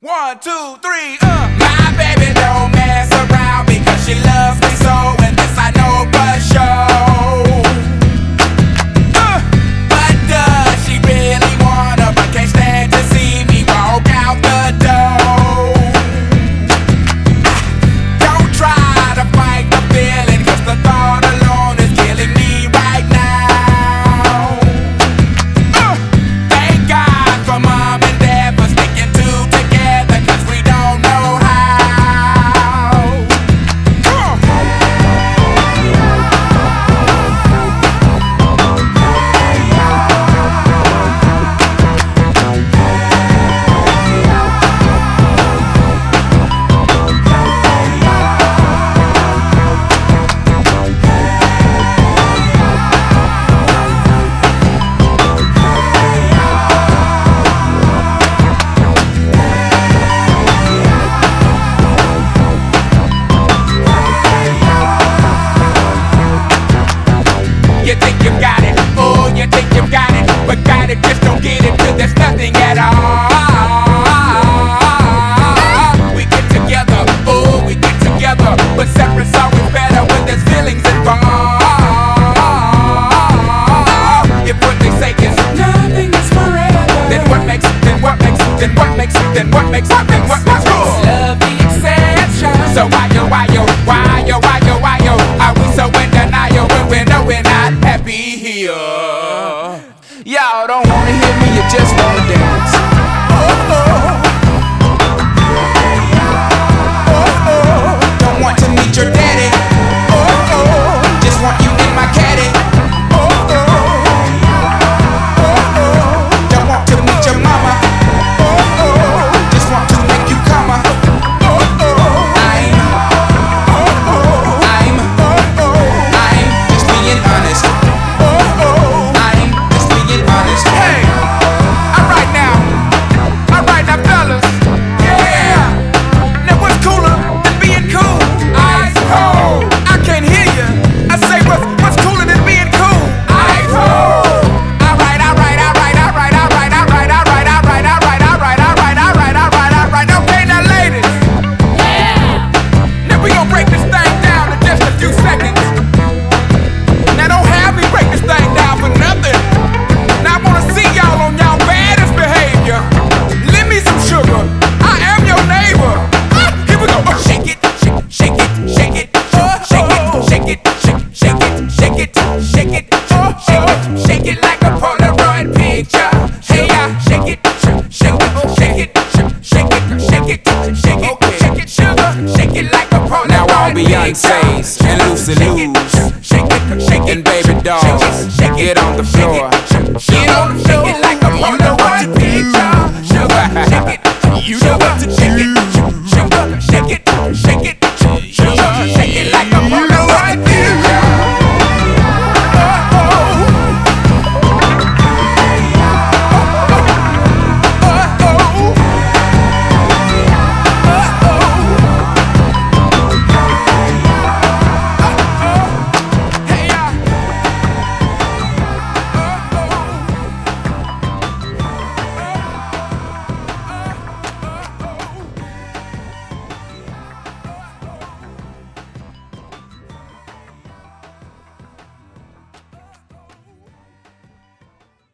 1, 2, 3, My baby don't mess around because she loves me so, and this I know for sure. But does she really wanna, but can't stand to see me walk out the door? Don't try to fight the feeling, cause the thought alone is killing me right now. Thank God for mom and dad for sticking two together, cause we don't know how. You think you got it, oh, you think you got it, but got it, just don't get it till there's nothing at all. We get together, oh, we get together, but separate's always better when there's feelings involved. If what they say is nothing is forever, then what makes love the exception? So why yo, are we so in denial when we know we're not happy here? Y'all don't wanna hear me, you just wanna dance. Don't want to meet your daddy. Just want you in my caddy. Don't want to meet your mama. Just want to make you come. I'm just being honest. I'm just being honest. Hey, alright now, fellas. Yeah. Now what's cooler than being cool? Ice cold. I can't hear you. I say what's cooler than being cool? Ice cold. Alright. Okay, now ladies. Yeah. Now we gon' break this thing down in just a few seconds. Now don't have me break this thing down for nothing. Now I wanna see y'all on y'all baddest behavior. Lend me some sugar. I am your neighbor. Here we go. Shake it, shake it, shake it, shake it, shake it, shake it, shake it, shake it, shake it, shake it like a Polaroid picture. Hey, shake it, shake it, shake it, shake it, shake it, shake it, shake it, sugar, shake it like a Polaroid picture. Now all Beyonce's and Lucy Lou's and baby dolls, get on the floor. Get on the floor like a Polaroid picture. Sugar, shake it, you know what to shake it.